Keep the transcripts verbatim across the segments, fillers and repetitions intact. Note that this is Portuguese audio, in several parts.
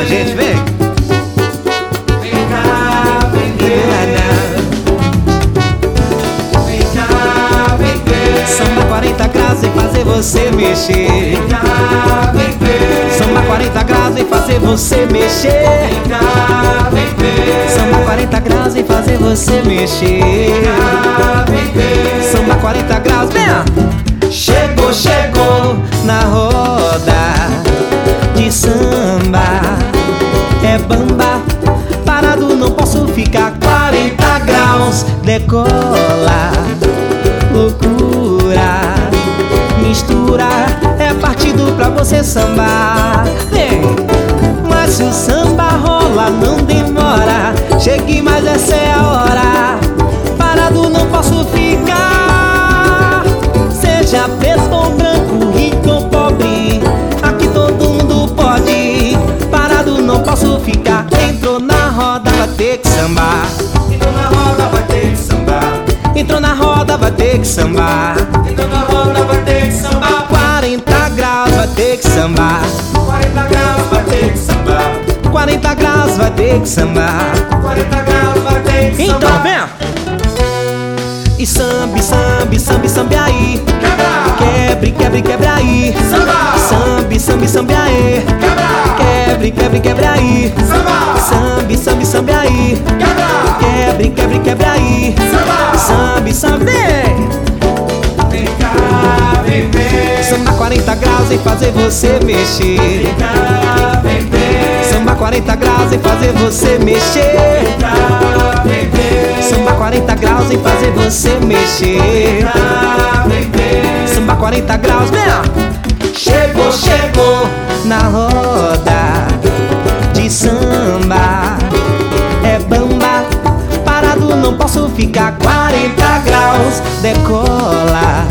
gente, vem. Vem cá, vem ver. Vem cá, vem ver. Samba quarenta graus e fazer você mexer. Vem cá, vem ver. Samba quarenta graus e fazer você mexer. Vem cá, vem ver. Samba quarenta graus e fazer você mexer. Vem cá, vem ver. Samba quarenta graus, vem! Chegou, chegou na roda de samba. É bamba, parado não posso ficar. Quarenta graus, decola, loucura, mistura. É partido pra você sambar. Vem! Mas se o samba rola, não demora. Chegue, mas essa é a hora. Parado não posso ficar. Seja preto ou branco, rico ou pobre, aqui todo mundo pode. Parado não posso ficar. Entrou na roda, vai ter que sambar. Entrou na roda, vai ter que sambar. Entrou na roda, vai ter que sambar. Entrou na roda, vai ter que sambar. Quarenta graus, vai ter que sambar. Quarenta graus, vai ter que sambar. Quarenta graus, vai ter que sambar. Quarenta graus, vai ter que Então sambar. vem! E sambe, sambe, sambe, sambe aí. Quebra! Quebre, quebre, quebre aí. Samba! Sambe, sambe, sambe aí. Quebra! Quebre, quebre, quebre aí. Samba! Sambe, sambe, sambe aí. Quebra! Quebre, quebre, quebre aí. Samba! Sambe, sambe, vem! Vem cá, vem ver. Samba quarenta graus e fazer você mexer. Vem cá, vem ver. Samba quarenta graus e fazer você mexer. Vem cá, vem ver. Samba quarenta graus e fazer você mexer. Vem cá, vem ver. Samba quarenta graus, vem! Chegou, chegou na roda de samba. É bamba, parado não posso ficar. Quarenta graus, decola,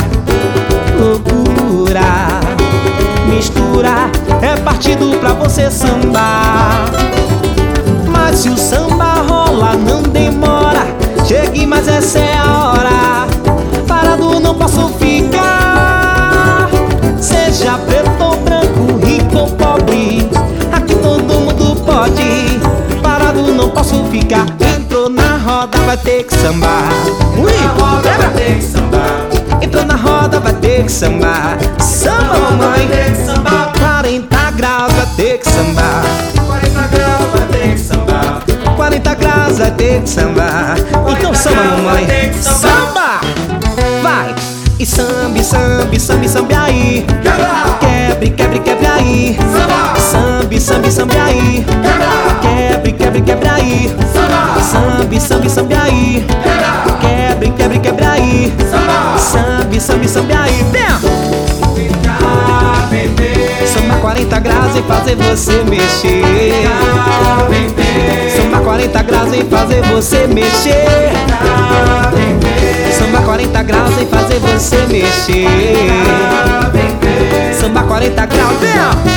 loucura, mistura. É partido pra você sambar. Mas se o samba rola, não demora. Chegue, mas essa é a hora. Parado não posso ficar. Seja preto ou branco, rico ou pobre, aqui todo mundo pode. Parado não posso ficar. Entrou na roda, vai ter que sambar. Ui, Na roda, vai ter que sambar. entrou na roda, vai ter que sambar. Samba, Vai mamãe. ter que sambar. Quarenta graus, vai ter que sambar. Quarenta graus, vai ter que sambar. Quarenta graus, vai ter que sambar. Então samba, graus, mamãe. vai ter que sambar. Samba! Vai! E sambe, sambe, sambe, sambe aí. Quebra! Quebre, quebre, quebre aí. Samba! Sambe, sambe, sambe aí. Quebra! Quebre, quebre, quebre aí. Samba! Sambe, sambe, sambe aí. Quebra! Quebre, quebre, quebre aí. Samba! Sambe, sambe, sambe aí. Vem! Vem cá, vem ver. Samba quarenta graus e fazer você Vem mexer. cá, vem ver. Samba quarenta graus e fazer você mexer. Vem cá, vem ver. Samba quarenta graus e fazer você mexer. Vem cá, vem ver. Samba quarenta graus, vem!